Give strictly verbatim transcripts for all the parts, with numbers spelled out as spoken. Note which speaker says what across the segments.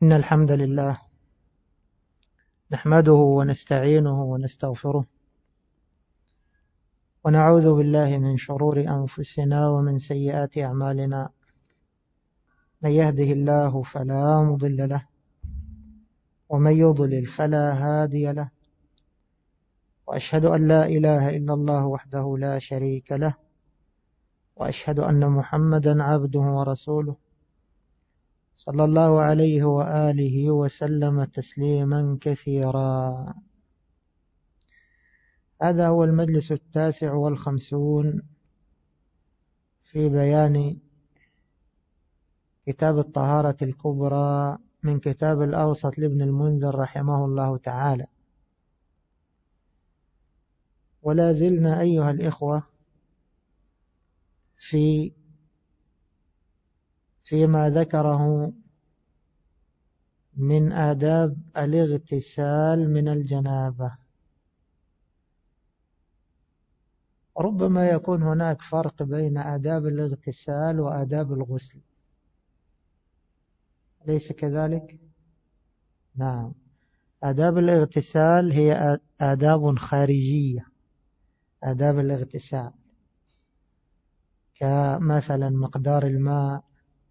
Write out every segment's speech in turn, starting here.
Speaker 1: إن الحمد لله نحمده ونستعينه ونستغفره ونعوذ بالله من شرور أنفسنا ومن سيئات أعمالنا. من يهده الله فلا مضل له ومن يضلل فلا هادي له، وأشهد أن لا إله إلا الله وحده لا شريك له، وأشهد أن محمدا عبده ورسوله صلى الله عليه وآله وسلم تسليما كثيرا. هذا هو المجلس التاسع والخمسون في بيان كتاب الطهارة الكبرى من كتاب الأوسط لابن المنذر رحمه الله تعالى. ولا زلنا أيها الإخوة في فيما ذكره من آداب الاغتسال من الجنابة. ربما يكون هناك فرق بين آداب الاغتسال وآداب الغسل، ليس كذلك؟ نعم، آداب الاغتسال هي آداب خارجية. آداب الاغتسال كمثلا مقدار الماء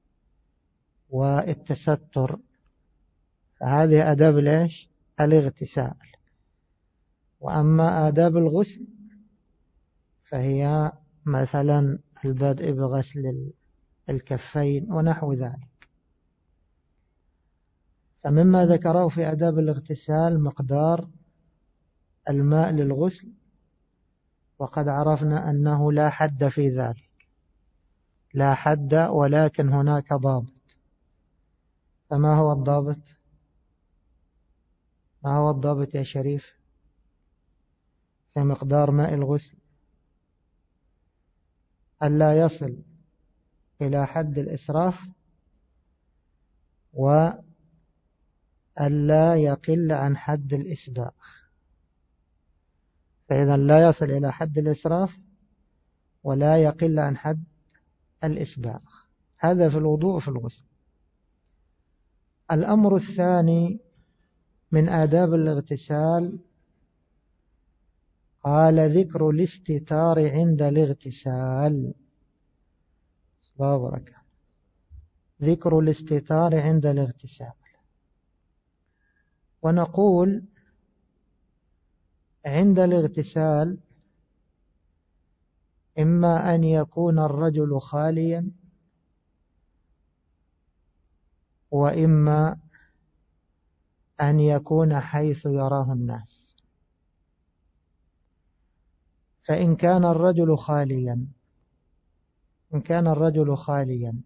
Speaker 1: والتستر، هذه آداب ليش؟ الاغتسال. وأما آداب الغسل فهي مثلا البدء بغسل الكفين ونحو ذلك. فمما ذكره في آداب الاغتسال مقدار الماء للغسل، وقد عرفنا أنه لا حد في ذلك، لا حد، ولكن هناك ضابط. فما هو الضابط؟ ما هو الضابط يا شريف في مقدار ماء الغسل؟ ألا يصل إلى حد الإسراف، وألا يقل عن حد الإسباغ. فإذا لا يصل إلى حد الإسراف ولا يقل عن حد الإسباغ. هذا في الوضوء في الغسل. الأمر الثاني من آداب الاغتسال قال ذكر الاستتار عند الاغتسال. صبرك. ذكر الاستتار عند الاغتسال. ونقول عند الاغتسال إما أن يكون الرجل خاليا، وإما أن يكون حيث يراه الناس. فإن كان الرجل خاليا إن كان الرجل خاليا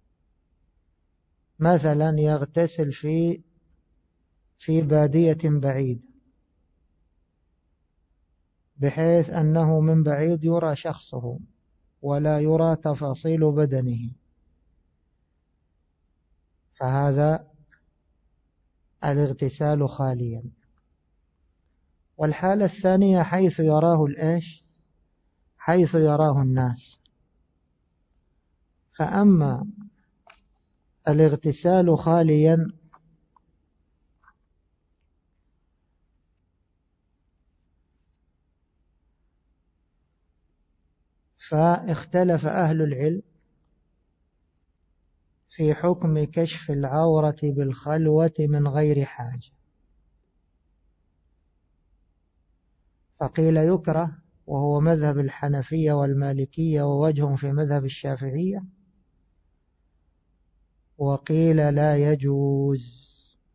Speaker 1: مثلا يغتسل في في بادية بعيدة، بحيث أنه من بعيد يرى شخصه ولا يرى تفاصيل بدنه، فهذا الاغتسال خاليا. والحالة الثانية حيث يراه الإيش؟ حيث يراه الناس. فأما الاغتسال خاليا فاختلف أهل العلم في حكم كشف العورة بالخلوة من غير حاجة. فقيل يكره، وهو مذهب الحنفية والمالكية ووجه في مذهب الشافعية، وقيل لا يجوز،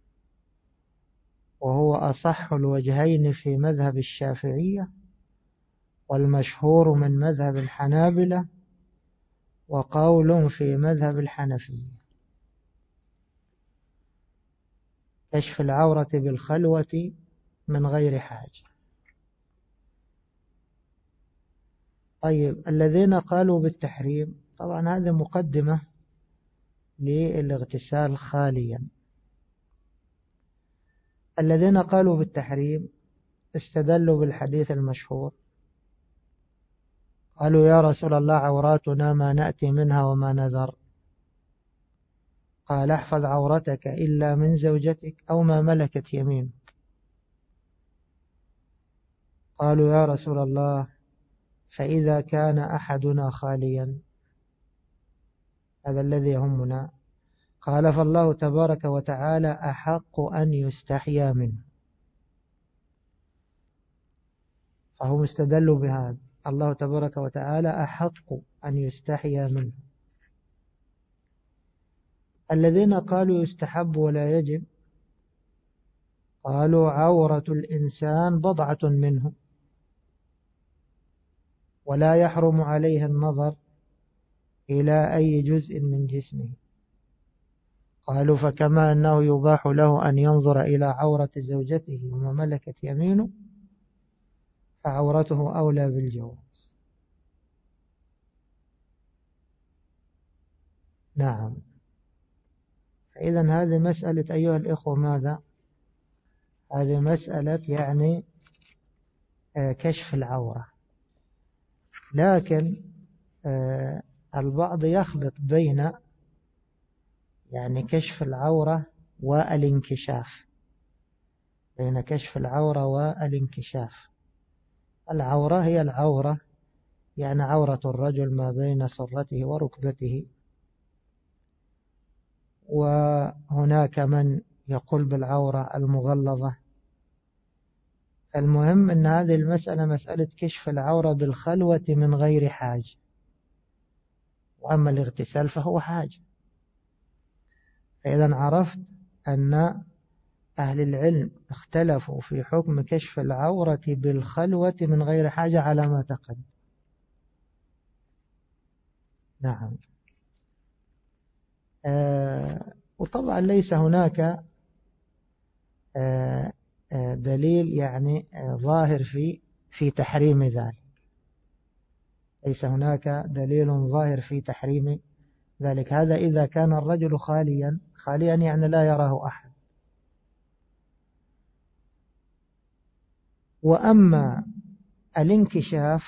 Speaker 1: وهو أصح الوجهين في مذهب الشافعية والمشهور من مذهب الحنابلة وقول في مذهب الحنفية. كشف العورة بالخلوة من غير حاجة. طيب، الذين قالوا بالتحريم، طبعا هذه مقدمة للاغتسال خاليا. الذين قالوا بالتحريم استدلوا بالحديث المشهور، قالوا يا رسول الله عوراتنا ما نأتي منها وما نذر، قال احفظ عورتك إلا من زوجتك أو ما ملكت يمينك. قالوا يا رسول الله فإذا كان أحدنا خاليا، هذا الذي يهمنا. قال فالله تبارك وتعالى أحق أن يستحيا منه. فهم استدلوا بهذا، الله تبارك وتعالى أحق أن يستحيا منه. الذين قالوا يستحب ولا يجب قالوا عورة الإنسان بضعة منه ولا يحرم عليه النظر إلى أي جزء من جسمه. قالوا فكما أنه يباح له أن ينظر إلى عورة زوجته وما ملكت يمينه فعورته أولى بالجواز. نعم. فإذن هذه مسألة أيها الإخوة ماذا؟ هذه مسألة يعني كشف العورة. لكن البعض يخلط بين يعني كشف العورة والانكشاف، بين كشف العورة والانكشاف. العورة هي العورة، يعني عورة الرجل ما بين سرته وركبته. وهناك من يقول بالعورة المغلظة. المهم أن هذه المسألة مسألة كشف العورة بالخلوة من غير حاجة، وأما الاغتسال فهو حاجة. فإذا عرفت أن أهل العلم اختلفوا في حكم كشف العورة بالخلوة من غير حاجة على ما تقدم. نعم. آه وطبعا ليس هناك آه آه دليل يعني آه ظاهر في في تحريم ذلك. ليس هناك دليل ظاهر في تحريم ذلك. هذا إذا كان الرجل خاليا، خاليا يعني لا يراه أحد. وأما الانكشاف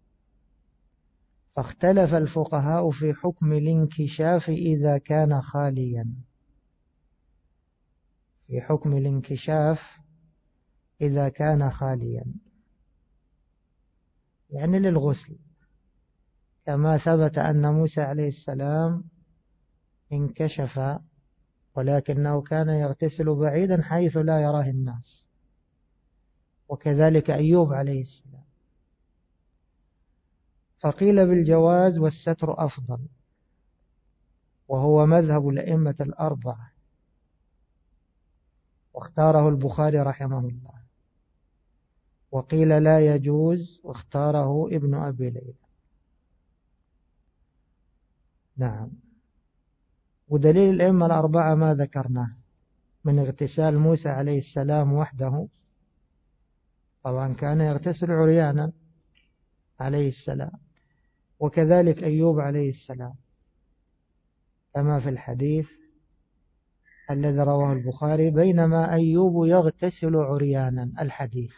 Speaker 1: فاختلف الفقهاء في حكم الانكشاف إذا كان خاليا. في حكم الانكشاف إذا كان خاليا يعني للغسل، كما ثبت أن موسى عليه السلام انكشف ولكنه كان يغتسل بعيدا حيث لا يراه الناس، وكذلك أيوب عليه السلام. فقيل بالجواز والستر أفضل، وهو مذهب الأئمة الأربعة، واختاره البخاري رحمه الله. وقيل لا يجوز، واختاره ابن أبي ليلى. نعم. ودليل الأئمة الأربعة ما ذكرناه من اغتسال موسى عليه السلام وحده، طبعا كان يغتسل عريانا عليه السلام، وكذلك أيوب عليه السلام كما في الحديث الذي رواه البخاري بينما أيوب يغتسل عريانا الحديث.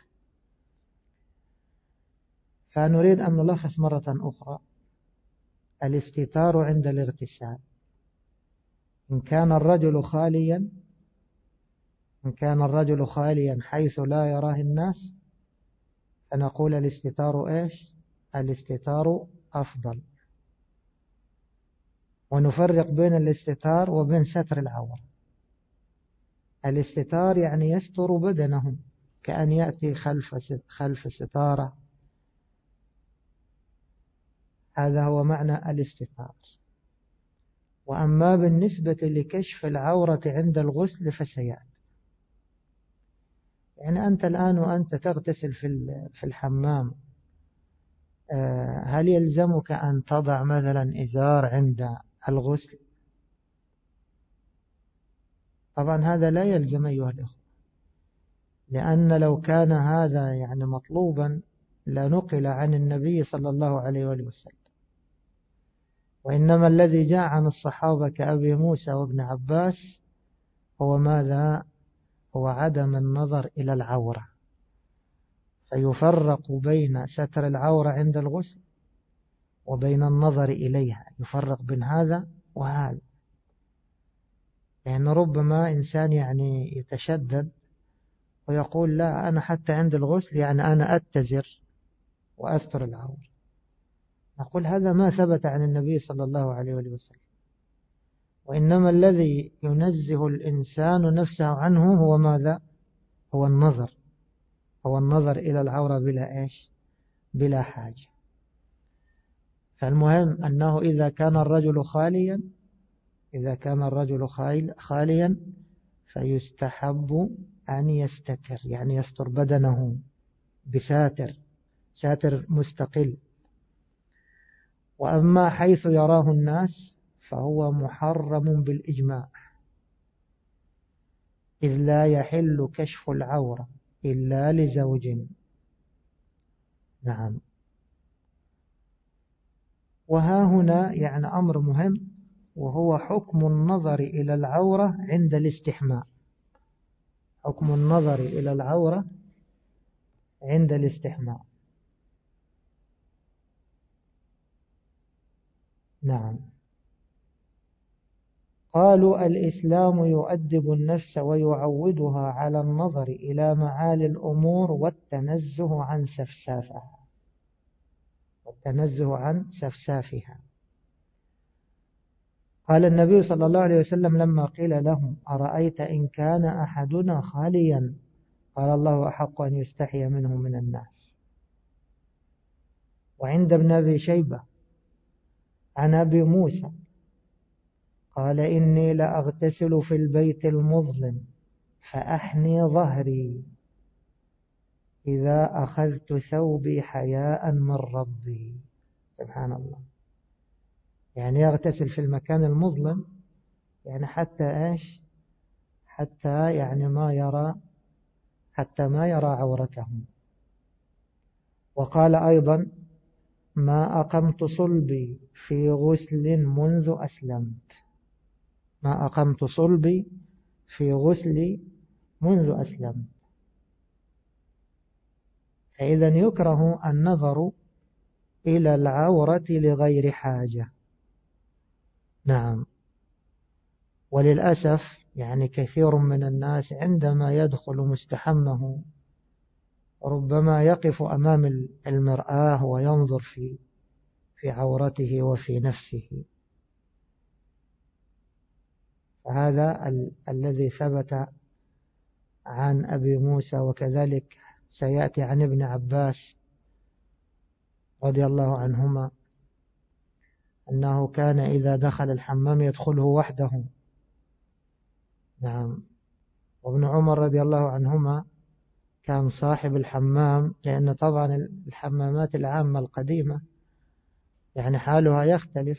Speaker 1: فنريد أن نلخص مرة أخرى الاستتار عند الاغتسال. إن كان الرجل خاليا إن كان الرجل خاليا حيث لا يراه الناس فنقول الاستتار إيش؟ الاستتار أفضل. ونفرق بين الاستتار وبين ستر العورة. الاستتار يعني يستر بدنه، كأن يأتي خلف خلف ستارة، هذا هو معنى الاستتار. وأما بالنسبة لكشف العورة عند الغسل فسيأتي. يعني أنت الآن وأنت تغتسل في الحمام، هل يلزمك أن تضع مثلا إزار عند الغسل؟ طبعا هذا لا يلزم أيها الأخوة، لأن لو كان هذا يعني مطلوبا لنقل عن النبي صلى الله عليه وآله وسلم. وإنما الذي جاء عن الصحابة كأبي موسى وابن عباس هو ماذا؟ هو عدم النظر إلى العورة. فيفرق بين ستر العورة عند الغسل وبين النظر إليها، يفرق بين هذا وهذا. لأن ربما إنسان يعني يتشدد ويقول لا أنا حتى عند الغسل يعني أنا أتزر وأستر العورة. نقول هذا ما ثبت عن النبي صلى الله عليه وسلم، وإنما الذي ينزه الإنسان نفسه عنه هو ماذا؟ هو النظر، هو النظر إلى العورة بلا إيش؟ بلا حاجة. فالمهم أنه إذا كان الرجل خاليا إذا كان الرجل خاليا فيستحب أن يستتر، يعني يستر بدنه بساتر، ساتر مستقل. وأما حيث يراه الناس فهو محرم بالإجماع، إذ لا يحل كشف العورة إلا لزوج. نعم. وها هنا يعني أمر مهم، وهو حكم النظر إلى العورة عند الاستحماء. حكم النظر إلى العورة عند الاستحماء. نعم. قالوا الإسلام يؤدب النفس ويعودها على النظر إلى معالي الأمور والتنزه عن سفسافها والتنزه عن سفسافها. قال النبي صلى الله عليه وسلم لما قيل له أرأيت إن كان أحدنا خاليا قال الله أحق أن يستحي منه من الناس. وعند ابن أبي شيبة عن أبي موسى قال إني لأغتسل في البيت المظلم فأحني ظهري إذا أخذت ثوبي حياء من ربي. سبحان الله. يعني يغتسل في المكان المظلم، يعني حتى إيش؟ حتى يعني ما يرى حتى ما يرى عورته. وقال أيضا ما أقمت صلبي في غسل منذ أسلمت ما أقمت صلبي في غسل منذ أسلمت. فإذا يكره النظر إلى العورة لغير حاجة. نعم. وللأسف يعني كثير من الناس عندما يدخل مستحمه ربما يقف أمام المرآة وينظر في في عورته وفي نفسه. فهذا ال الذي ثبت عن أبي موسى، وكذلك سيأتي عن ابن عباس رضي الله عنهما أنه كان إذا دخل الحمام يدخله وحده. نعم. وابن عمر رضي الله عنهما كان صاحب الحمام، لأن طبعا الحمامات العامة القديمة يعني حالها يختلف،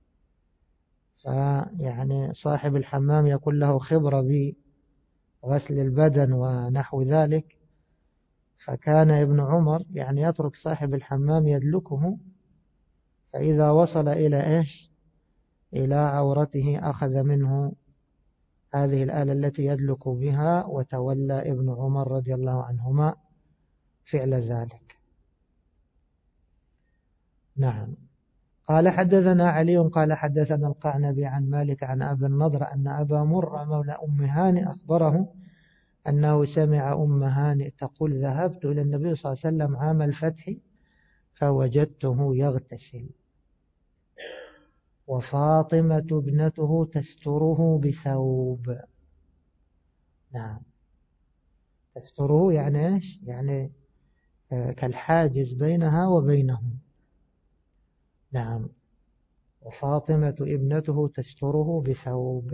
Speaker 1: فيعني صاحب الحمام يكون له خبرة بغسل البدن ونحو ذلك. فكان ابن عمر يعني يترك صاحب الحمام يدلكه، فإذا وصل إلى إيش؟ إلى عورته أخذ منه هذه الآلة التي يدلك بها، وتولى ابن عمر رضي الله عنهما فعل ذلك. نعم. قال حدثنا علي قال حدثنا القعنبي عن مالك عن أبي النضر أن أبا مرة مولى أم هانئ أخبره أنه سمع أم هانئ تقول ذهبت إلى النبي صلى الله عليه وسلم عام الفتح فوجدته يغتسل وفاطمة ابنته تستره بثوب. نعم. تستره يعني إيش؟ يعني كالحاجز بينها وبينه. نعم. وفاطمة ابنته تستره بثوب.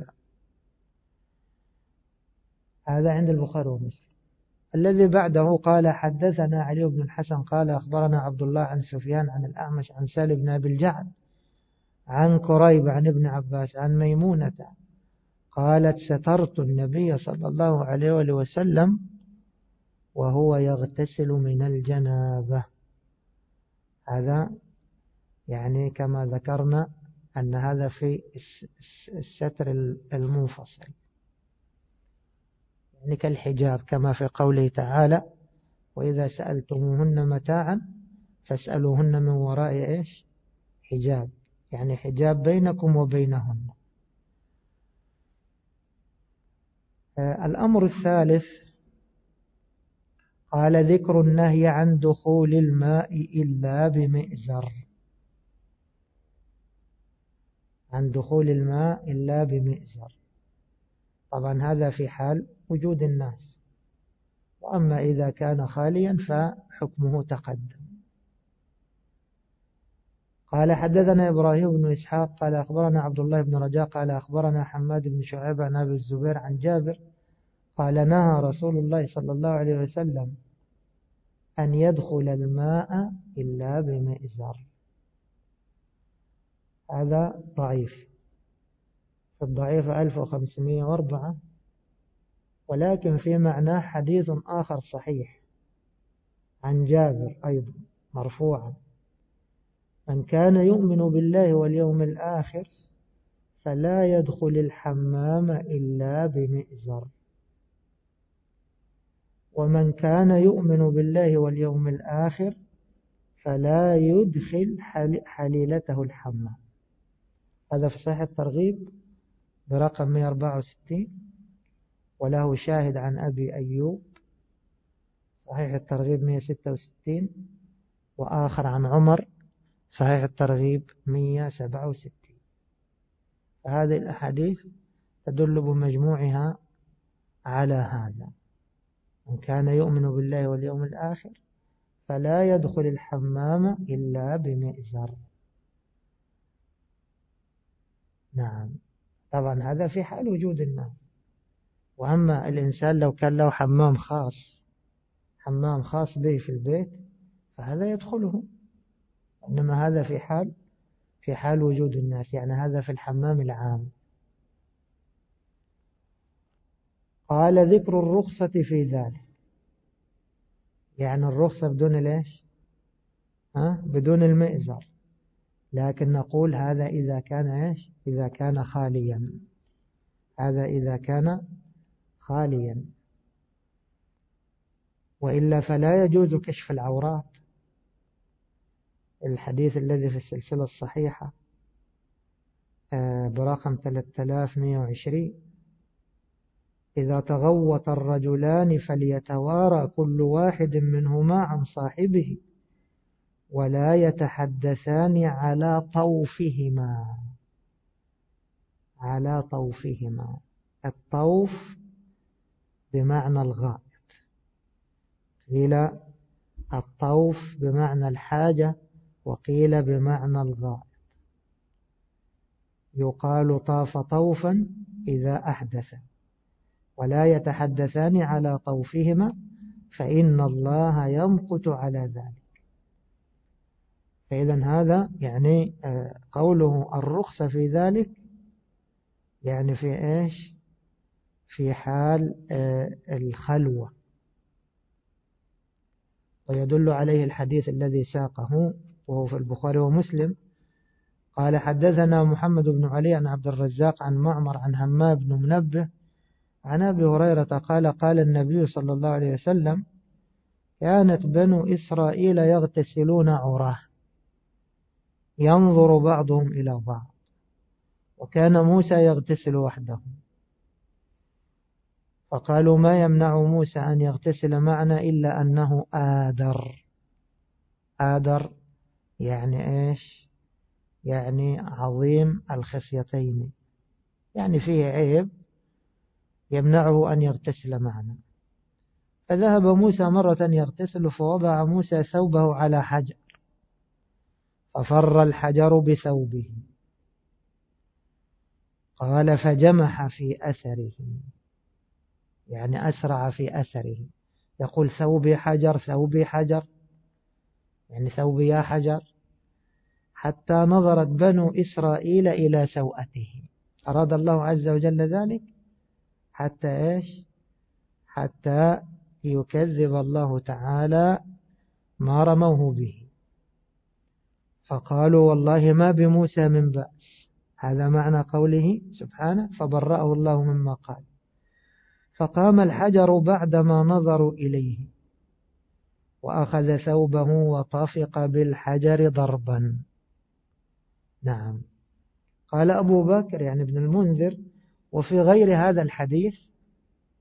Speaker 1: هذا عند البخاري ومسلم. الذي بعده قال حدثنا علي بن الحسن قال أخبرنا عبد الله عن سفيان عن الأعمش عن سالم بن أبي الجعد عن كريب عن ابن عباس عن ميمونة قالت سترت النبي صلى الله عليه وسلم وهو يغتسل من الجنابة. هذا يعني كما ذكرنا أن هذا في الستر المنفصل، يعني كالحجاب، كما في قوله تعالى وإذا سألتموهن متاعا فاسألوهن من وراء إيش؟ حجاب، يعني حجاب بينكم وبينهن. الأمر الثالث قال ذكر النهي عن دخول الماء إلا بمئزر، عن دخول الماء إلا بمئزر. طبعا هذا في حال وجود الناس، وأما إذا كان خاليا فحكمه تقدم. قال حدثنا إبراهيم بن إسحاق قال أخبرنا عبد الله بن رجاء قال أخبرنا حماد بن شعيب عن أبي الزبير عن جابر قال نهى رسول الله صلى الله عليه وسلم أن يدخل الماء إلا بمئزر. هذا ضعيف، في الضعيف ألف وخمسمائة وأربعة، ولكن في معناه حديث آخر صحيح عن جابر أيضا مرفوعا: من كان يؤمن بالله واليوم الآخر فلا يدخل الحمام إلا بمئزر، ومن كان يؤمن بالله واليوم الآخر فلا يدخل حليلته الحمام. هذا في صحيح الترغيب برقم مئة وأربعة وستين، وله شاهد عن أبي أيوب صحيح الترغيب مئة وستة وستين، وآخر عن عمر صحيح الترغيب مئة وسبعة وستين. فهذه الأحاديث تدل بمجموعها على هذا: من كان يؤمن بالله واليوم الآخر فلا يدخل الحمام إلا بمئزر. نعم، طبعا هذا في حال وجود الناس. وأما الإنسان لو كان له حمام خاص حمام خاص به في البيت فهذا يدخله، إنما هذا في حال في حال وجود الناس، يعني هذا في الحمام العام. قال ذكر الرخصة في ذلك، يعني الرخصة بدون ليش ها بدون المئزر، لكن نقول هذا إذا كان إيش إذا كان خاليا، هذا إذا كان خاليا، وإلا فلا يجوز كشف العورات. الحديث الذي في السلسلة الصحيحة برقم ثلاثة آلاف ومئة وعشرين: إذا تغوط الرجلان فليتوارى كل واحد منهما عن صاحبه ولا يتحدثان على طوفهما. على طوفهما، الطوف بمعنى الغائط، قيل الطوف بمعنى الحاجة، وقيل بمعنى الغائط. يقال طاف طوفا إذا أحدث، ولا يتحدثان على طوفهما فإن الله يمقت على ذلك. فإذا هذا يعني قوله الرخصة في ذلك يعني في إيش في حال الخلوة. ويدل عليه الحديث الذي ساقه وهو في البخاري ومسلم. قال حدثنا محمد بن علي عن عبد الرزاق عن معمر عن همام بن منبه عن أبي هريرة قال قال النبي صلى الله عليه وسلم: كانت بنو إسرائيل يغتسلون عراه ينظر بعضهم إلى بعض، وكان موسى يغتسل وحده، فقالوا: ما يمنع موسى أن يغتسل معنا إلا أنه آدر. آدر يعني إيش يعني عظيم الخصيتين، يعني فيه عيب يمنعه أن يغتسل معنا. فذهب موسى مرة يغتسل، فوضع موسى ثوبه على حجر ففر الحجر بثوبه. قال: فجمح في أثره، يعني أسرع في أثره، يقول: ثوبي حجر ثوبي حجر، يعني ثوبي يا حجر، حتى نظرت بنو إسرائيل إلى سوءته. أراد الله عز وجل ذلك حتى إيش حتى يكذب الله تعالى ما رموه به، فقالوا: والله ما بموسى من بأس. هذا معنى قوله سبحانه: فبرأه الله مما قال. فقام الحجر بعدما نظروا إليه وأخذ ثوبه وطفق بالحجر ضربا. نعم. قال أبو بكر يعني ابن المنذر: وفي غير هذا الحديث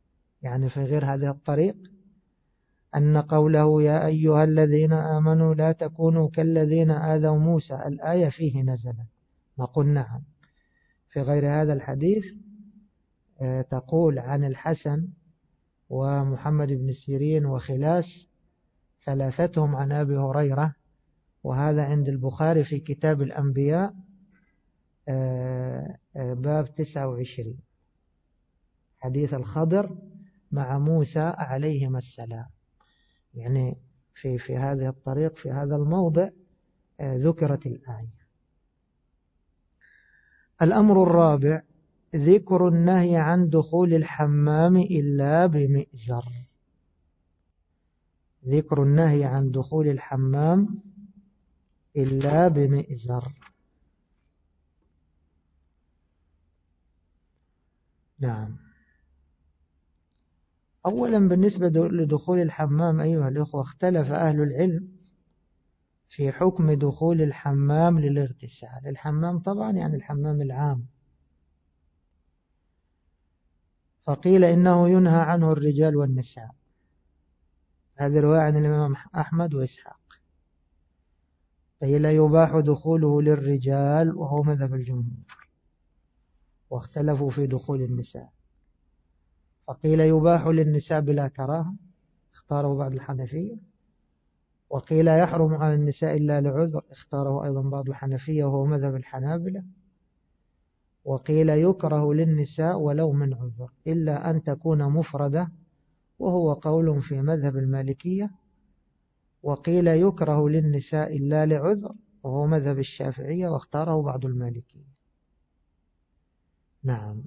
Speaker 1: يعني في غير هذه الطريق، أن قوله يا أيها الذين آمنوا لا تكونوا كالذين آذوا موسى الآية فيه نزلت، نقول نعم. في غير هذا الحديث تقول عن الحسن ومحمد بن سيرين وخلاس ثلاثتهم عن أبي هريرة، وهذا عند البخاري في كتاب الأنبياء باب تسعة وعشرين، حديث الخضر مع موسى عليهما السلام. يعني في في هذه الطريق في هذا الموضع ذكرت الآية. الأمر الرابع ذكر النهي عن دخول الحمام إلا بمئزر. ذكر النهي عن دخول الحمام إلا بمئزر. نعم. أولا بالنسبة لدخول الحمام أيها الأخوة، اختلف أهل العلم في حكم دخول الحمام للاغتسال. الحمام طبعا يعني الحمام العام، فقيل إنه ينهى عنه الرجال والنساء، هذه رواية عن الإمام أحمد وإسحاق. قيل يباح دخوله للرجال وهو مذهب الجمهور، واختلفوا في دخول النساء، فقيل يباح للنساء بلا كراهة، اختاره بعض الحنفية، وقيل يحرم على النساء إلا لعذر، اختاره أيضا بعض الحنفية وهو مذهب الحنابلة، وقيل يكره للنساء ولو من عذر إلا أن تكون مفردة، وهو قول في مذهب المالكية، وقيل يكره للنساء إلا لعذر وهو مذهب الشافعية واختاره بعض المالكية. نعم.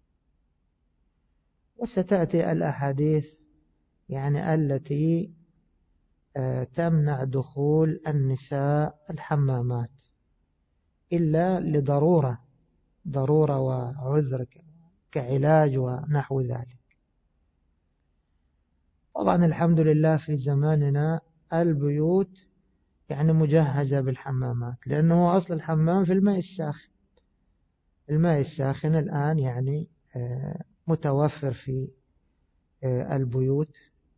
Speaker 1: وستأتي الأحاديث يعني التي تمنع دخول النساء الحمامات إلا لضرورة، ضرورة وعذر كعلاج ونحو ذلك. طبعا الحمد لله في زماننا البيوت يعني مجهزة بالحمامات، لأنه أصل الحمام في الماء الساخن. الماء الساخن الآن يعني متوفر في البيوت،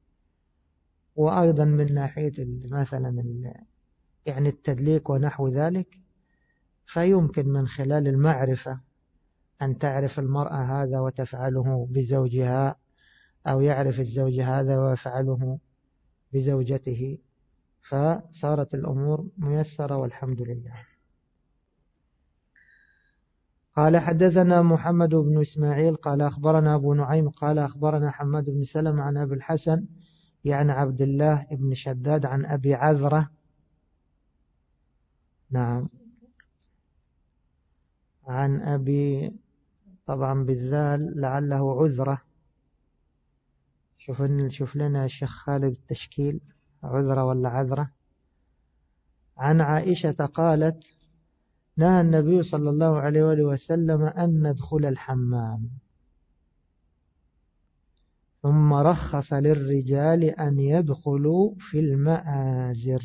Speaker 1: وأيضا من ناحية مثلا يعني التدليك ونحو ذلك، فيمكن من خلال المعرفة أن تعرف المرأة هذا وتفعله بزوجها، أو يعرف الزوج هذا ويفعله بزوجته، فصارت الأمور ميسرة والحمد لله. قال حدثنا محمد بن إسماعيل قال أخبرنا أبو نعيم قال أخبرنا حماد بن سلمة عن أبي الحسن يعني عبد الله بن شداد عن أبي عذرة. نعم. عن أبي طبعا بالذال لعله عذرة، شوف شوف لنا الشيخ خالد التشكيل عذرة ولا عذرة. عن عائشة قالت نهى النبي صلى الله عليه وآله وسلم أن ندخل الحمام، ثم رخص للرجال أن يدخلوا في المآزر.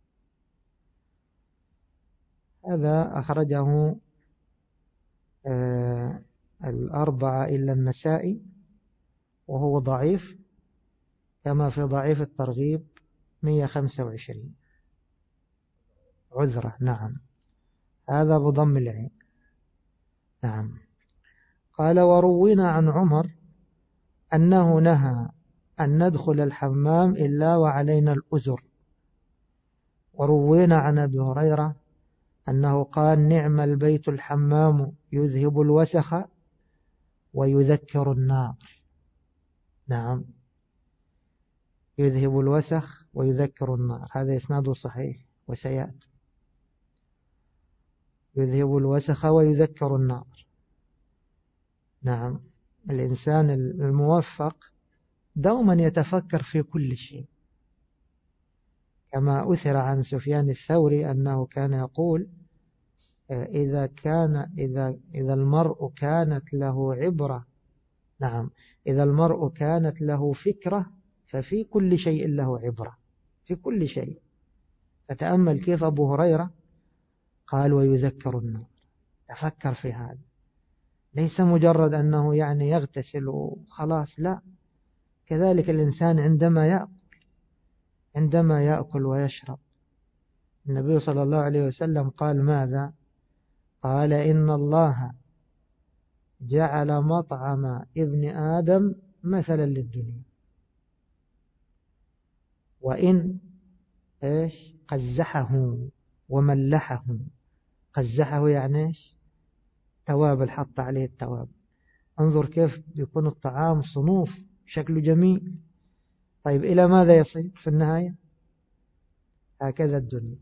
Speaker 1: هذا أخرجه آه الأربعة إلا النسائي، وهو ضعيف كما في ضعيف الترغيب مئة وخمسة وعشرين. عذرة. نعم. هذا بضم العين. نعم. قال وروينا عن عمر أنه نهى أن ندخل الحمام إلا وعلينا الأزر. وروينا عن أبي هريرة أنه قال نعم البيت الحمام يذهب الوسخ ويذكر النار. نعم. يذهب الوسخ ويذكر النار، هذا إسناده صحيح وسيأتي. يذهب الوسخ ويذكر النار. نعم. الإنسان الموفق دوما يتفكر في كل شيء، كما أثر عن سفيان الثوري أنه كان يقول إذا كان إذا إذا المرء كانت له عبرة، نعم، إذا المرء كانت له فكرة ففي كل شيء له عبرة، في كل شيء. فتأمل كيف أبو هريرة قال ويذكر النار، تفكر في هذا، ليس مجرد أنه يعني يغتسل وخلاص، لا، كذلك الإنسان عندما يأكل عندما يأكل ويشرب، النبي صلى الله عليه وسلم قال ماذا؟ قال إن الله جعل مطعم ابن آدم مثلا للدنيا، وإن إيش قزحه وملحه. قزحه يعني إيش؟ توابل، حط عليه التوابل. انظر كيف بيكون الطعام صنوف شكله جميل. طيب إلى ماذا يصير في النهاية؟ هكذا الدنيا.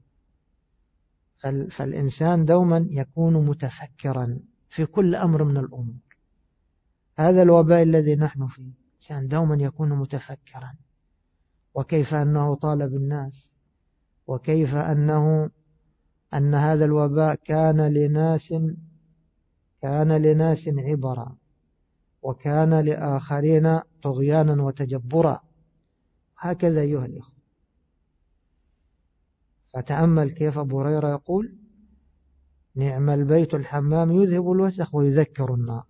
Speaker 1: فالإنسان دوما يكون متفكرا في كل أمر من الأمور. هذا الوباء الذي نحن فيه، الإنسان دوما يكون متفكرا، وكيف أنه طالب الناس، وكيف أنه أن هذا الوباء كان لناس كان لناس عبرا، وكان لآخرين طغيانا وتجبرا. هكذا أيها الإخوة. فتأمل كيف أبو هريرة يقول نعم البيت الحمام يذهب الوسخ ويذكر النار.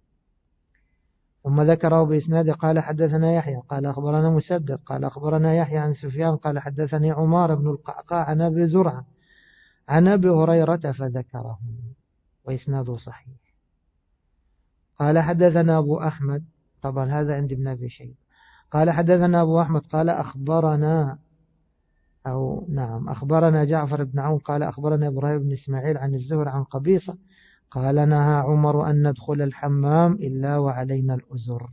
Speaker 1: ثم ذكره بإسناد قال حدثنا يحيى قال أخبرنا مسدد قال أخبرنا يحيى عن سفيان قال حدثني عمار بن القعقاع عن أبي زرعة عن أبي هريرة فذكره، وإسناده صحيح. قال حدثنا أبو أحمد، طبعا هذا عند ابن أبي شيبة، قال حدثنا أبو أحمد قال أخبرنا أو نعم أخبرنا جعفر بن عون قال أخبرنا إبراهيم بن إسماعيل عن الزهر عن قبيصة قال نهى عمر أن ندخل الحمام إلا وعلينا الأزر.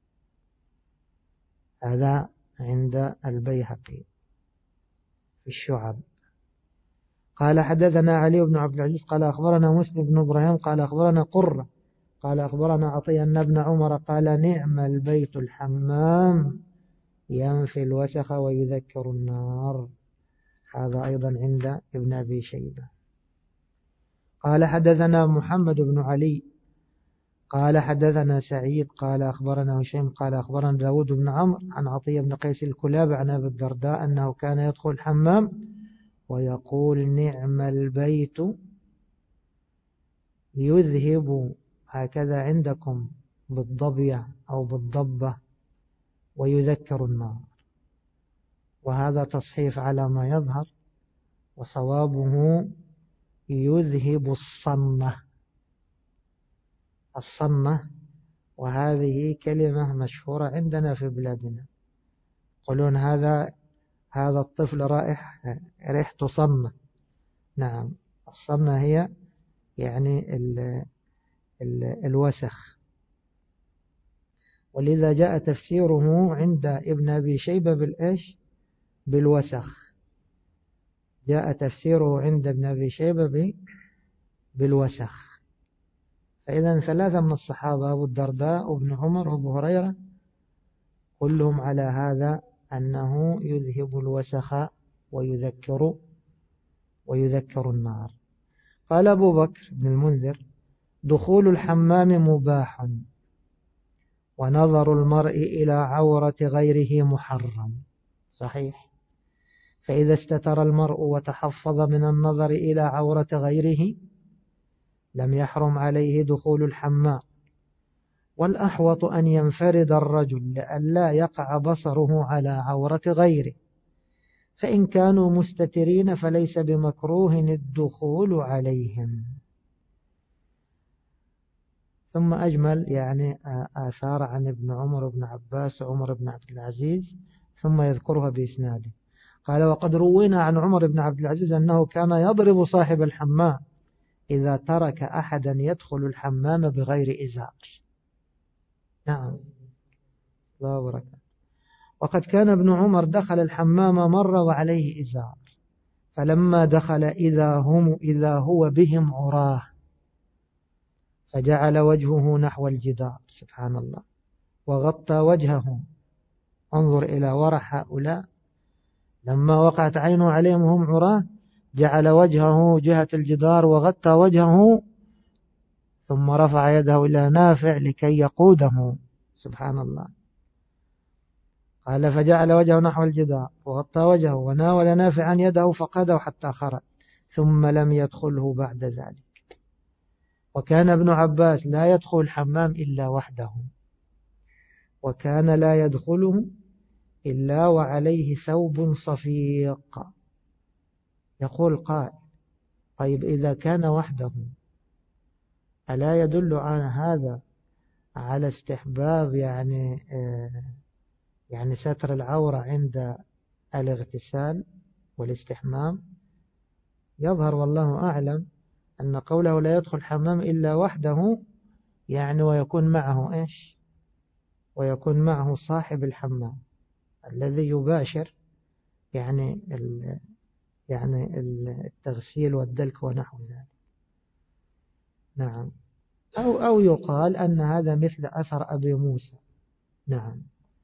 Speaker 1: هذا عند البيهقي في الشعب. قال حدثنا علي بن عبد العزيز قال أخبرنا مسلم بن إبراهيم قال أخبرنا قرة قال أخبرنا عطية أن ابن عمر قال نعم البيت الحمام ينفي الوسخ ويذكر النار. هذا أيضا عند ابن أبي شيبة. قال حدثنا محمد بن علي قال حدثنا سعيد قال أخبرنا هشيم قال أخبرنا داود بن عمرو عن عطية بن قيس الكلاب عن أبي الدرداء أنه كان يدخل الحمام ويقول نعم البيت يذهب، هكذا عندكم بالضبية أو بالضبة، ويذكر النار. وهذا تصحيف على ما يظهر، وصوابه يذهب الصنة. الصنة، وهذه كلمة مشهورة عندنا في بلادنا، يقولون هذا هذا الطفل رائح ريحته صنة. نعم، الصنة هي يعني ال ال الوسخ. ولذا جاء تفسيره عند ابن أبي شيبة بالإيش؟ بالوسخ. جاء تفسيره عند ابن أبي شيبة بالوسخ. فإذا ثلاثة من الصحابة أبو الدرداء وابن عمر وابو هريرة كلهم على هذا، أنه يذهب الوسخ ويذكر ويذكر النار. قال أبو بكر بن المنذر دخول الحمام مباح، ونظر المرء إلى عورة غيره محرم. صحيح. فإذا استتر المرء وتحفظ من النظر إلى عورة غيره لم يحرم عليه دخول الحمام. والأحوط أن ينفرد الرجل لئلا يقع بصره على عورة غيره، فإن كانوا مستترين فليس بمكروه الدخول عليهم. ثم أجمل يعني آثار عن ابن عمر بن عباس وعمر بن عبد العزيز، ثم يذكرها بإسناده. قال وقد روينا عن عمر بن عبد العزيز أنه كان يضرب صاحب الحمام إذا ترك أحدا يدخل الحمام بغير إزار. نعم، الله بركاته. وقد كان ابن عمر دخل الحمام مرة وعليه إزار، فلما دخل إذا هم إذا هو بهم عراه فجعل وجهه نحو الجدار، سبحان الله، وغطى وجهه. انظر إلى ورع هؤلاء، لما وقعت عينه عليهم وهم عراه جعل وجهه جهة الجدار وغطى وجهه، ثم رفع يده إلى نافع لكي يقوده، سبحان الله. قال فجعل وجهه نحو الجدار وغطى وجهه وناول نافعا يده فقاده حتى خرج، ثم لم يدخله بعد ذلك. وكان ابن عباس لا يدخل الحمام إلا وحده، وكان لا يدخله إلا وعليه ثوب صفيق. يقول قائل: طيب إذا كان وحده ألا يدل عن هذا على استحباب يعني يعني ستر العورة عند الاغتسال والاستحمام؟ يظهر والله أعلم أن قوله لا يدخل حمام إلا وحده يعني ويكون معه إيش؟ ويكون معه صاحب الحمام الذي يباشر يعني ال يعني التغسيل والدلك ونحو ذلك. نعم. أو أو يقال أن هذا مثل أثر أبي موسى. نعم.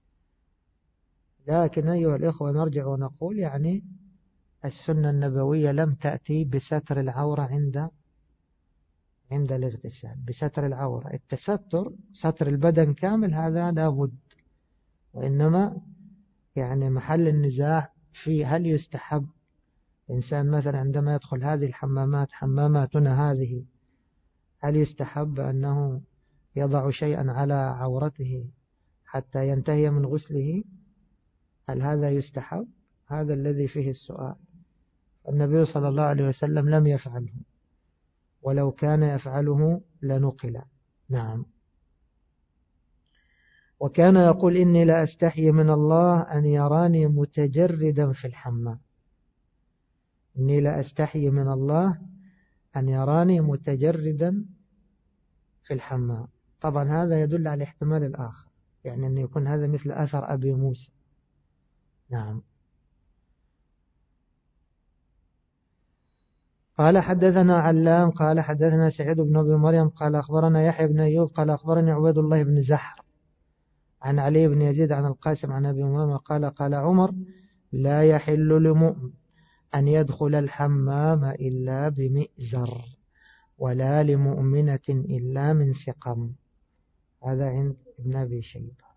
Speaker 1: لكن أيها الإخوة نرجع ونقول يعني السنة النبوية لم تأتي بستر العورة عند عند الاغتسال، بستر العورة. التستر ستر البدن كامل هذا لا بد، وإنما يعني محل النزاع في هل يستحب إنسان مثلا عندما يدخل هذه الحمامات حماماتنا هذه هل يستحب أنه يضع شيئا على عورته حتى ينتهي من غسله؟ هل هذا يستحب؟ هذا الذي فيه السؤال. النبي صلى الله عليه وسلم لم يفعله، ولو كان يفعله لنقل. نعم. وكان يقول: إني لا أستحي من الله أن يراني متجردا في الحمام. إني لا أستحي من الله أن يراني متجردا في الحمام. طبعا هذا يدل على الاحتمال الآخر، يعني أن يكون هذا مثل أثر أبي موسى. نعم. قال حدثنا علام قال حدثنا سعيد بن أبي مريم قال أخبرنا يحيى بن أيوب قال أخبرني عبيد الله بن زحر عن علي بن يزيد عن القاسم عن أبي أمامة قال قال عمر: لا يحل لمؤمن أن يدخل الحمام إلا بمئزر، ولا لمؤمنة إلا من سقم. هذا عند ابن أبي شيبة.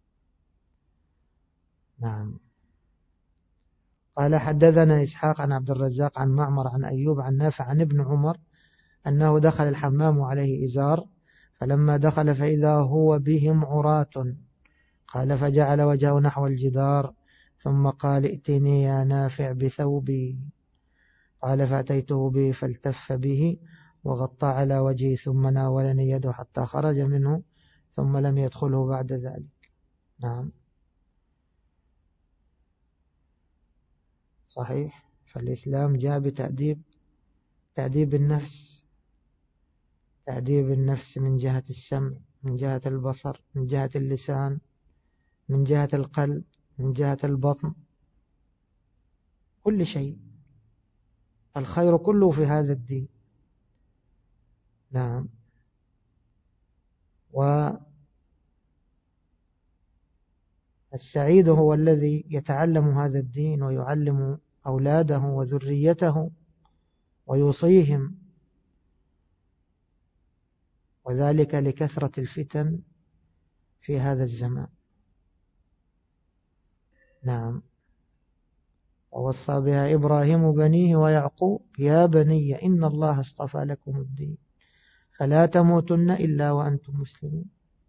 Speaker 1: نعم. قال حدثنا إسحاق عن عبد الرزاق عن معمر عن أيوب عن نافع عن ابن عمر أنه دخل الحمام عليه إزار، فلما دخل فإذا هو بهم عراة. قال فجعل وجهه نحو الجدار ثم قال: ائتني يا نافع بثوبي. قال فأتيته به فالتف به وغطى على وجهه ثم ناولني يده حتى خرج منه ثم لم يدخله بعد ذلك. نعم. صحيح. فالإسلام جاء بتأديب تأديب النفس تأديب النفس من جهة السمع، من جهة البصر، من جهة اللسان، من جهة القلب، من جهة البطن، كل شيء. الخير كله في هذا الدين. نعم. والسعيد هو الذي يتعلم هذا الدين ويعلم أولاده وذريته ويوصيهم، وذلك لكثرة الفتن في هذا الزمان. نعم. ووصى بها إبراهيم بنيه ويعقوب: يا بني إن الله اصطفى لكم الدين فلا تموتن إلا وأنتم مسلمون.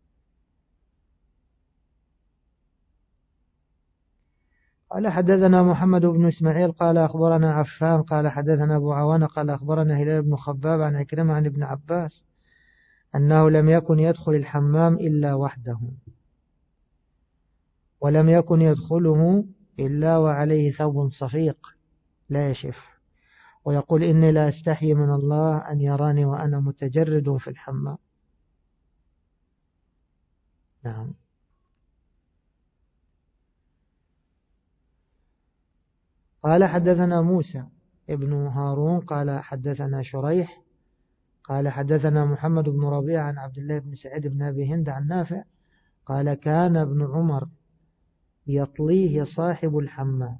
Speaker 1: قال حدثنا محمد بن إسماعيل قال أخبرنا عفان قال حدثنا أبو عوانة قال أخبرنا هلال بن خباب عن عكرمة عن ابن عباس أنه لم يكن يدخل الحمام إلا وحده، ولم يكن يدخله إلا وعليه ثوب صفيق لا يشف، ويقول: إني لا أستحي من الله أن يراني وأنا متجرد في الحمام. نعم. قال حدثنا موسى ابن هارون قال حدثنا شريح قال حدثنا محمد بن ربيع عن عبد الله بن سعيد بن أبي هند عن نافع قال: كان ابن عمر يطليه صاحب الحمام.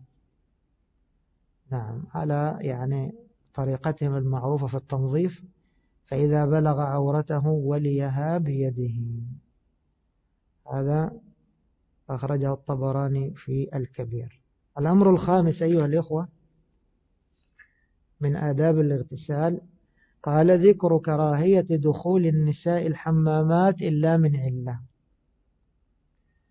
Speaker 1: نعم. على يعني طريقتهم المعروفة في التنظيف، فإذا بلغ عورته وليها بيده. هذا أخرجه الطبراني في الكبير. الأمر الخامس أيها الإخوة من آداب الاغتسال، قال: ذكر كراهية دخول النساء الحمامات إلا من علة.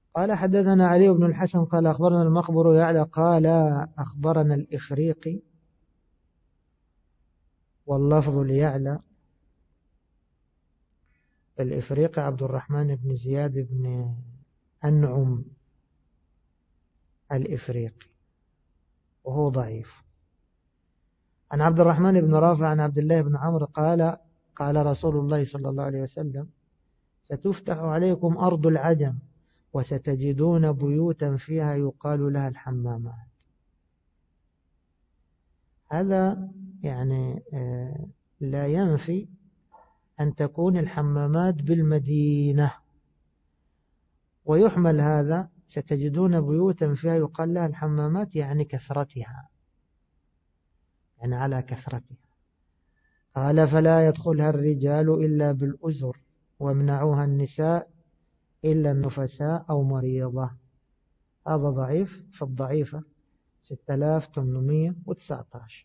Speaker 1: قال حدثنا علي بن الحسن قال أخبرنا المقبر يعلى قال أخبرنا الإفريقي واللفظ ليعلى. الإفريقي عبد الرحمن بن زياد بن أنعم الإفريقي وهو ضعيف. عن عبد الرحمن بن رافع عن عبد الله بن عمرو قال قال رسول الله صلى الله عليه وسلم ستفتح عليكم أرض العجم وستجدون بيوتا فيها يقال لها الحمامات. هذا يعني لا ينفي أن تكون الحمامات بالمدينة، ويحمل هذا ستجدون بيوتا فيها يقال لها الحمامات يعني كثرتها، يعني على كثرتها. قال فلا يدخلها الرجال إلا بالأزر وامنعوها النساء إلا النفساء أو مريضة. هذا ضعيف، فالضعيفة ستة آلاف وثمانمئة وتسعة عشر.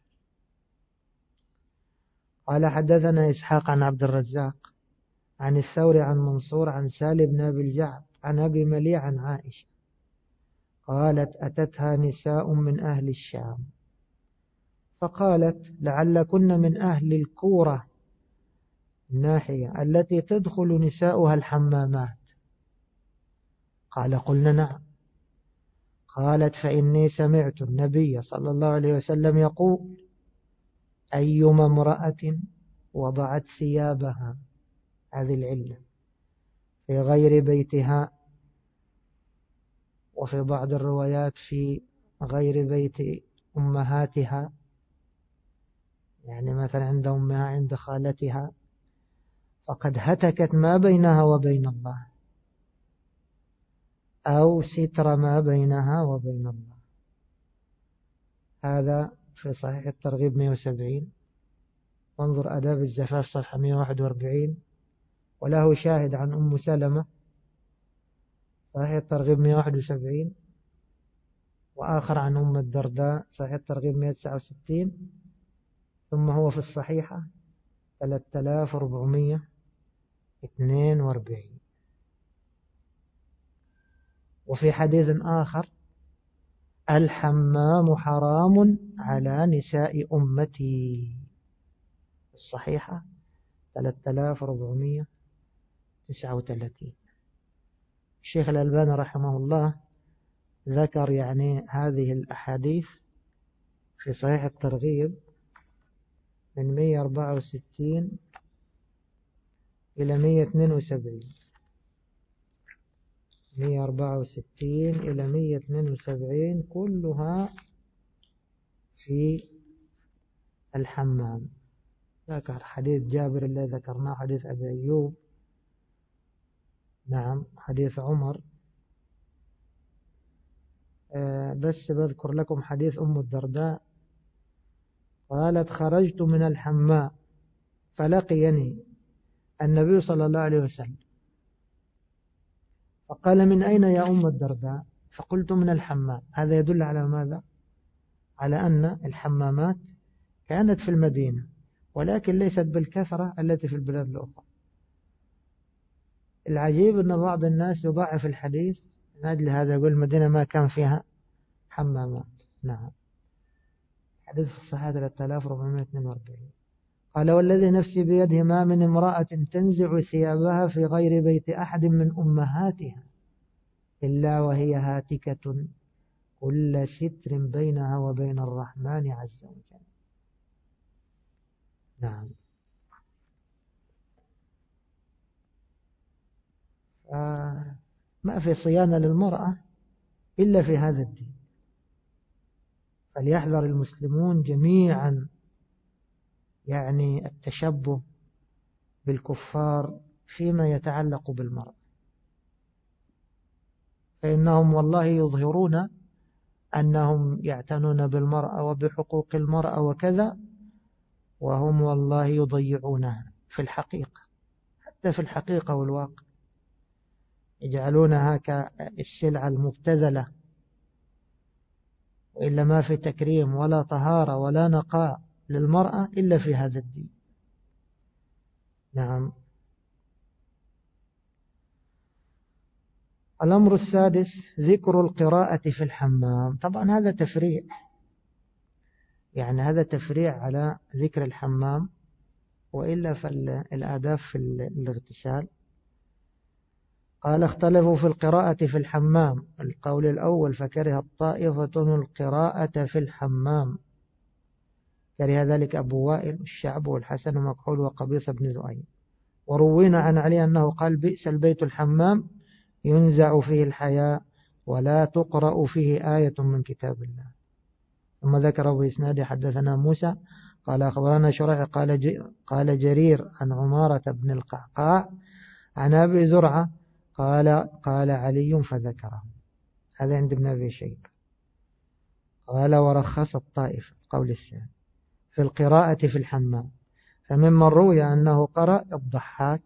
Speaker 1: قال حدثنا إسحاق عن عبد الرزاق عن الثوري عن منصور عن سالم بن أبي الجعد عن أبي مليع عن عائشة قالت أتتها نساء من أهل الشام فقالت لعلكن من أهل الكورة الناحية التي تدخل نساؤها الحمامات. قال قلنا نعم. قالت فإني سمعت النبي صلى الله عليه وسلم يقول أيما امرأة وضعت ثيابها، هذه العلة، في غير بيتها، وفي بعض الروايات في غير بيت أمهاتها، يعني مثلا عند أمها عند خالتها، فقد هتكت ما بينها وبين الله أو ستر ما بينها وبين الله. هذا في صحيح الترغيب مئة وسبعين، وانظر أداب الزفاف صفحة مئة وواحد وأربعين، وله شاهد عن أم سلمة صحيح الترغيب مئة وواحد وسبعين، وآخر عن أم الدرداء صحيح الترغيب مئة وتسعة وستين، ثم هو في الصحيحة ثلاثة آلاف وأربعمئة واثنين وأربعين. وفي حديث آخر الحمام حرام على نساء أمتي، الصحيحة ثلاثة آلاف وأربعمئة وتسعة وثلاثين. الشيخ الألباني رحمه الله ذكر يعني هذه الأحاديث في صحيح الترغيب من مئة وأربعة وستين إلى مئة واثنين وسبعين، مئة وأربعة وستين إلى مئة واثنين وسبعين، كلها في الحمام. ذكر حديث جابر الذي ذكرناه، حديث أبي أيوب، نعم، حديث عمر. أه بس بذكر لكم حديث أم الدرداء قالت خرجت من الحمام فلقيني النبي صلى الله عليه وسلم فقال من أين يا أم الدرداء؟ فقلت من الحمام. هذا يدل على ماذا؟ على أن الحمامات كانت في المدينة، ولكن ليست بالكثرة التي في البلاد الأخرى. العجيب أن بعض الناس يضاعف الحديث من أجل هذا، يقول المدينة ما كان فيها حمامات. نعم، حديث في الصحيح ثلاثة آلاف وأربعمئة واثنين وأربعين. قال والذي نفسي بيده ما من امرأة تنزع ثيابها في غير بيت أحد من أمهاتها إلا وهي هاتكة كل ستر بينها وبين الرحمن عز وجل. نعم. ما في صيانة للمرأة إلا في هذا الدين، فليحذر المسلمون جميعا يعني التشبه بالكفار فيما يتعلق بالمرأة، فإنهم والله يظهرون أنهم يعتنون بالمرأة وبحقوق المرأة وكذا، وهم والله يضيعونها في الحقيقة، حتى في الحقيقة والواقع يجعلونها كالسلعة المبتذلة، وإلا ما في تكريم ولا طهارة ولا نقاء للمرأة إلا في هذا الدين. نعم. الأمر السادس ذكر القراءة في الحمام. طبعا هذا تفريع، يعني هذا تفريع على ذكر الحمام، وإلا فالآداب في الاغتسال. قال اختلفوا في القراءة في الحمام. القول الأول فكره الطائفة القراءة في الحمام، كره ذلك أبو وائل الشعب والحسن ومكحول وقبيص بن ذؤيب. وروينا عن علي أنه قال بئس البيت الحمام ينزع فيه الحياء ولا تقرأ فيه آية من كتاب الله. ثم ذكر أبو إسناد حدثنا موسى قال أخبرنا شريح قال, قال جرير عن عمارة بن القعقاع عن أبي زرعة قال قال علي فذكره. هذا عند ابن أبي شيبة. قال ورخص الطائف قول الثاني في القراءة في الحمام، فممن روي أنه قرأ الضحاك،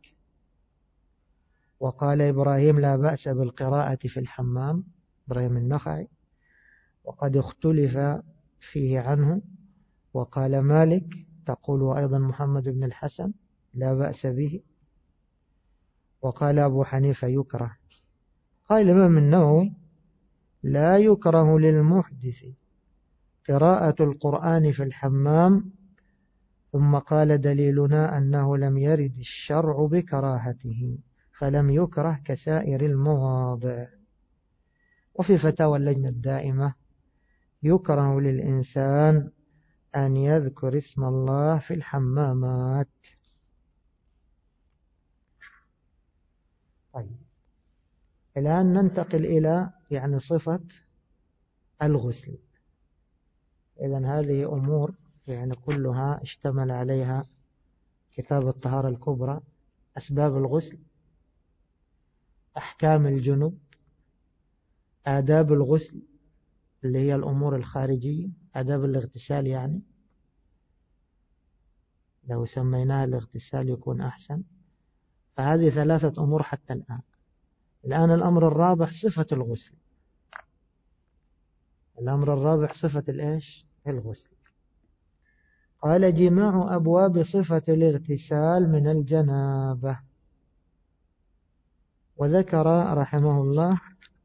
Speaker 1: وقال إبراهيم لا بأس بالقراءة في الحمام، إبراهيم النخعي، وقد اختلف فيه عنه. وقال مالك تقول أيضا محمد بن الحسن لا بأس به. وقال أبو حنيفة يكره. قال الإمام النووي لا يكره للمحدث قراءة القرآن في الحمام، ثم قال دليلنا أنه لم يرد الشرع بكراهته فلم يكره كسائر المواضع. وفي فتاوى اللجنة الدائمة يكره للإنسان أن يذكر اسم الله في الحمامات. طيب الآن ننتقل إلى يعني صفة الغسل. إذن هذه أمور يعني كلها اشتمل عليها كتاب الطهارة الكبرى. أسباب الغسل، أحكام الجنب، آداب الغسل اللي هي الأمور الخارجية، آداب الاغتسال، يعني لو سميناها الاغتسال يكون أحسن. فهذه ثلاثة أمور حتى الآن. الآن الأمر الرابع صفة الغسل. الأمر الرابع صفة الإيش؟ الغسل. قال جماع أبواب صفة الاغتسال من الجنابة. وذكر رحمه الله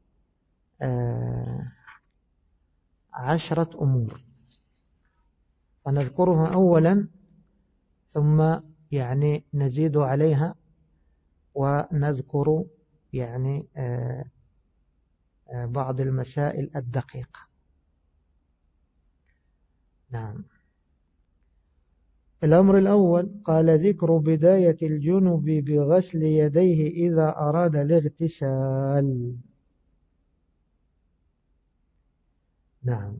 Speaker 1: آه عشرة أمور، فنذكرها أولا ثم يعني نزيد عليها ونذكر يعني آه آه بعض المسائل الدقيقة. نعم. الأمر الأول قال ذكر بداية الجنب بغسل يديه إذا أراد الاغتسال. نعم.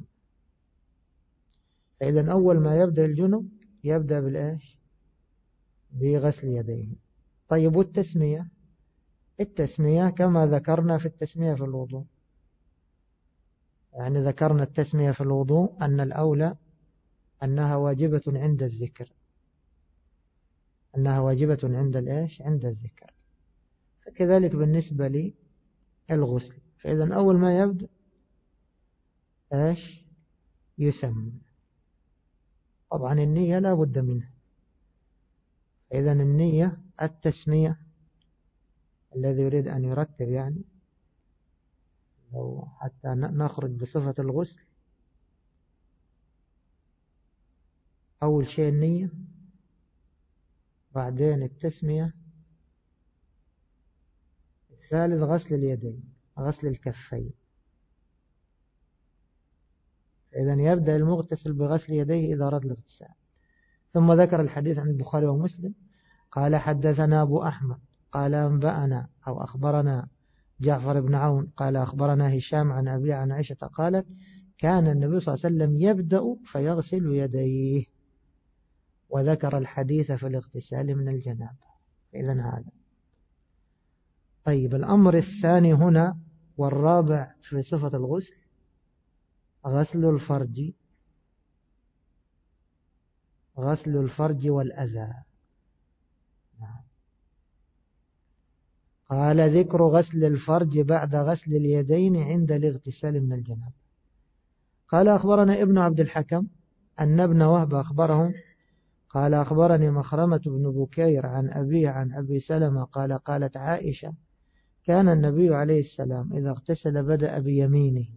Speaker 1: فإذا أول ما يبدأ الجنب يبدأ بالإيش؟ بغسل يديه. طيب والتسمية؟ التسمية كما ذكرنا في التسمية في الوضوء، يعني ذكرنا التسمية في الوضوء أن الأولى أنها واجبة عند الذكر، أنها واجبة عند الإيش؟ عند الذكر. فكذلك بالنسبة للغسل، فإذا أول ما يبدأ إيش؟ يسمى. طبعا النية لا بد منها. إذا النية التسمية الذي يريد أن يرتب، يعني لو حتى نخرج بصفة الغسل، أول شيء النية، بعدين التسمية، الثالث غسل اليدين، غسل الكفين. إذا يبدأ المغتسل بغسل يديه إذا أراد الاغتسال. ثم ذكر الحديث عن البخاري ومسلم قال حدثنا أبو أحمد قال أنبأنا أو أخبرنا جعفر بن عون قال أخبرنا هشام عن أبي عن عائشة قالت كان النبي صلى الله عليه وسلم يبدأ فيغسل يديه، وذكر الحديث في الاغتسال من الجنابة. إذا هذا. طيب الأمر الثاني هنا والرابع في صفة الغسل غسل الفرج، غسل الفرج والأذى. نعم. قال ذكر غسل الفرج بعد غسل اليدين عند الاغتسال من الجنابة. قال أخبرنا ابن عبد الحكم أن ابن وهب أخبرهم قال أخبرني مخرمة بن بكير عن أبيه عن أبي سلمة قال قالت عائشة كان النبي عليه السلام إذا اغتسل بدأ بيمينه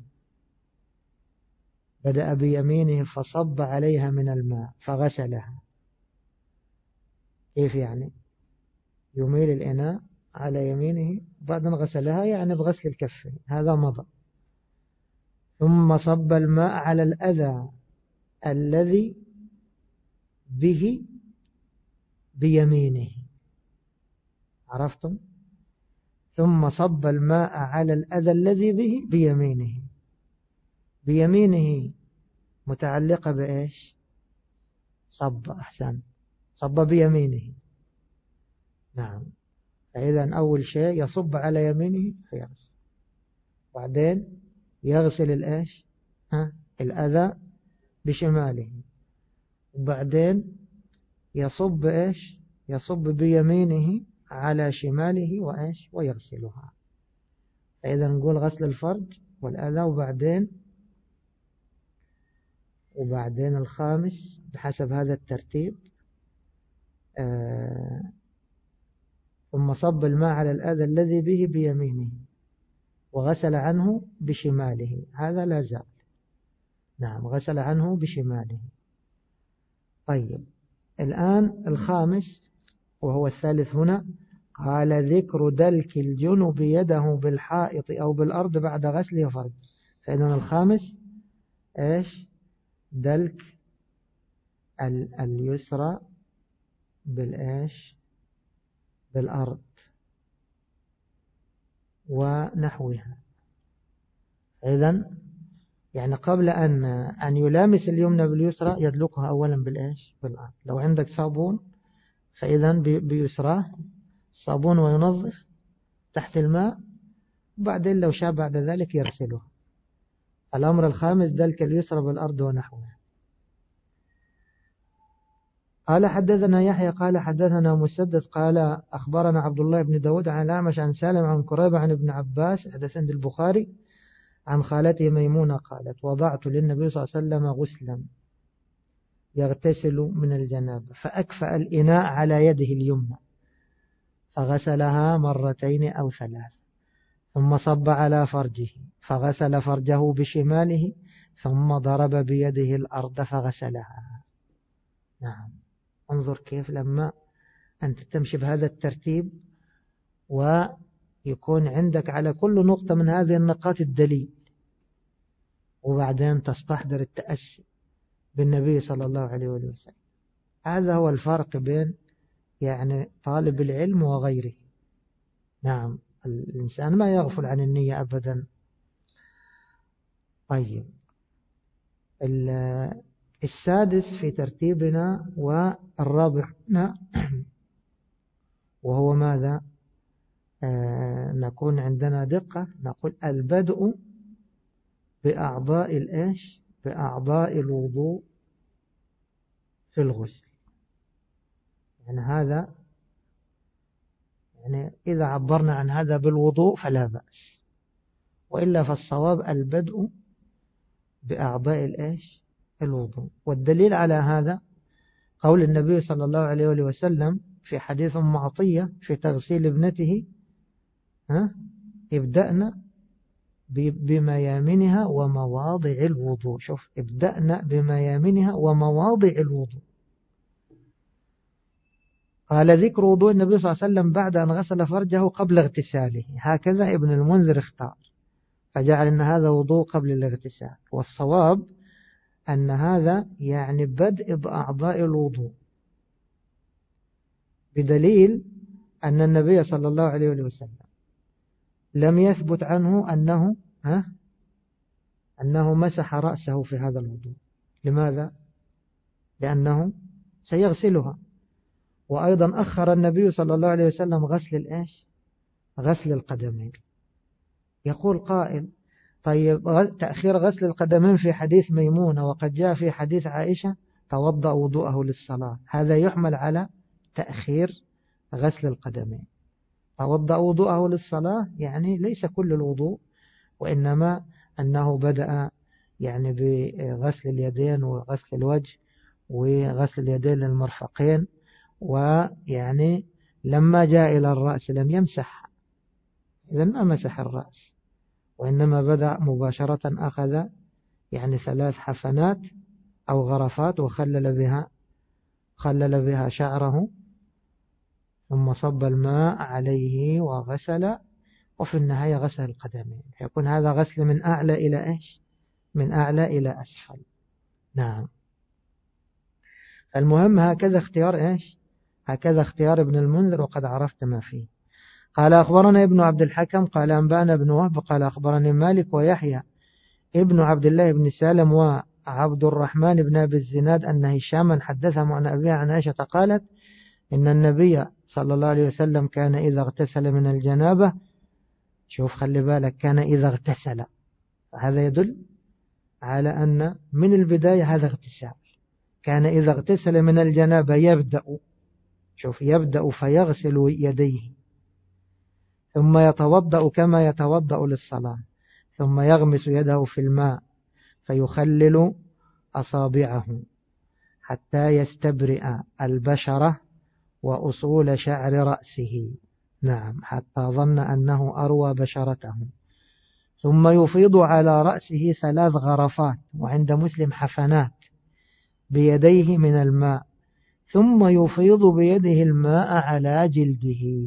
Speaker 1: بدأ بيمينه فصب عليها من الماء فغسلها. كيف يعني؟ يميل الإناء على يمينه بعدين غسلها، يعني بغسل الكفين، هذا مضى. ثم صب الماء على الأذى الذي به بيمينه. عرفتم؟ ثم صب الماء على الأذى الذي به بيمينه. بيمينه متعلقة بإيش؟ صب، أحسن، صب بيمينه. نعم. فإذا أول شيء يصب على يمينه فيغسل، بعدين يغسل الإيش؟ ها؟ الأذى بشماله، وبعدين يصب إيش؟ يصب بيمينه على شماله وإيش؟ ويغسلها. فإذا نقول غسل الفرج والأذى، وبعدين وبعدين الخامس بحسب هذا الترتيب. آه ثم صب الماء على الأذى الذي به بيمينه وغسل عنه بشماله، هذا لا زال. نعم، غسل عنه بشماله. طيب، الآن الخامس وهو الثالث هنا، قال ذكر دلك الجنب يده بالحائط أو بالأرض بعد غسله فرج. فإذن الخامس إيش؟ دلك اليسرى بالإيش؟ بالأرض ونحوها. إذن يعني قبل أن أن يلامس اليمنى باليسرى يدلكها أولا بالإيش؟ بالأرض. لو عندك صابون فإذن بيسراه صابون وينظف تحت الماء، وبعدين لو شاء بعد ذلك يغسله. الأمر الخامس دلك اليسرى بالأرض ونحوها. قال حدثنا يحيى قال حدثنا مسدد قال أخبرنا عبد الله بن داود عن الأعمش عن سالم عن قريبة عن ابن عباس حدث عند البخاري عن خالته ميمونة قالت وضعت للنبي صلى الله عليه وسلم غسلا يغتسل من الجنابة فأكفأ الإناء على يده اليمنى فغسلها مرتين أو ثلاث، ثم صب على فرجه فغسل فرجه بشماله، ثم ضرب بيده الأرض فغسلها. نعم، انظر كيف لما أنت تمشي بهذا الترتيب ويكون عندك على كل نقطة من هذه النقاط الدليل، وبعدين تستحضر التأسي بالنبي صلى الله عليه وسلم. هذا هو الفرق بين يعني طالب العلم وغيره. نعم، الإنسان ما يغفل عن النية أبدا. طيب، السادس في ترتيبنا والرابع وهو ماذا؟ آه نكون عندنا دقة، نقول البدء بأعضاء الإيش؟ بأعضاء الوضوء في الغسل. يعني هذا يعني إذا عبرنا عن هذا بالوضوء فلا بأس، وإلا فالصواب البدء بأعضاء الإيش؟ الوضوء. والدليل على هذا قول النبي صلى الله عليه وسلم في حديث أم عطية في تغسيل ابنته، ها ابدأنا بميامنها ومواضع الوضوء. شوف، ابدأنا بميامنها ومواضع الوضوء. قال ذكر وضوء النبي صلى الله عليه وسلم بعد أن غسل فرجه قبل اغتساله، هكذا ابن المنذر اختار، فجعل أن هذا وضوء قبل الاغتسال. والصواب أن هذا يعني بدء بأعضاء الوضوء، بدليل أن النبي صلى الله عليه وسلم لم يثبت عنه أنه ها أنه مسح رأسه في هذا الوضوء. لماذا؟ لأنه سيغسلها. وأيضا أخر النبي صلى الله عليه وسلم غسل الإيش؟ غسل القدمين. يقول قائل طيب تأخير غسل القدمين في حديث ميمونة وقد جاء في حديث عائشة توضأ وضوءه للصلاة، هذا يحمل على تأخير غسل القدمين. توضأ وضوءه للصلاة يعني ليس كل الوضوء، وإنما أنه بدأ يعني بغسل اليدين وغسل الوجه وغسل اليدين للمرفقين، ويعني لما جاء إلى الرأس لم يمسح، إذا ما مسح الرأس، وإنما بدأ مباشرة أخذ يعني ثلاث حفنات أو غرفات وخلل بها خلل بها شعره، ثم صب الماء عليه وغسل، وفي النهاية غسل القدمين. يكون هذا غسل من أعلى إلى إيش؟ من أعلى إلى أسفل. نعم. المهم هكذا اختيار إيش؟ هكذا اختيار ابن المنذر، وقد عرفت ما فيه. قال أخبرنا ابن عبد الحكم قال أنبأنا ابن وهب قال أخبرني مالك ويحيى ابن عبد الله بن سالم وعبد الرحمن بن أبي الزناد أن هشاما حدثهم عن أبيها عن عائشة قالت إن النبي صلى الله عليه وسلم كان إذا اغتسل من الجنابة، شوف خلي بالك، كان إذا اغتسل، هذا يدل على أن من البداية هذا اغتسال. كان إذا اغتسل من الجنابة يبدأ، شوف يبدأ فيغسل يديه، ثم يتوضأ كما يتوضأ للصلاة، ثم يغمس يده في الماء فيخلل أصابعه حتى يستبرئ البشرة وأصول شعر رأسه. نعم، حتى ظن أنه أروى بشرته، ثم يفيض على رأسه ثلاث غرفات، وعند مسلم حفنات، بيديه من الماء، ثم يفيض بيده الماء على جلده.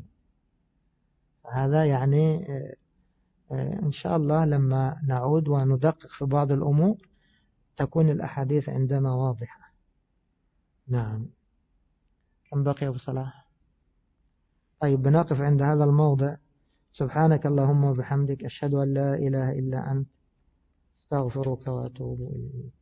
Speaker 1: هذا يعني إن شاء الله لما نعود وندقق في بعض الأمور تكون الأحاديث عندنا واضحة. نعم. كم بقي أبو صلاح؟ طيب بنقف عند هذا الموضع. سبحانك اللهم وبحمدك، أشهد أن لا إله إلا أنت، استغفرك وأتوب إليك.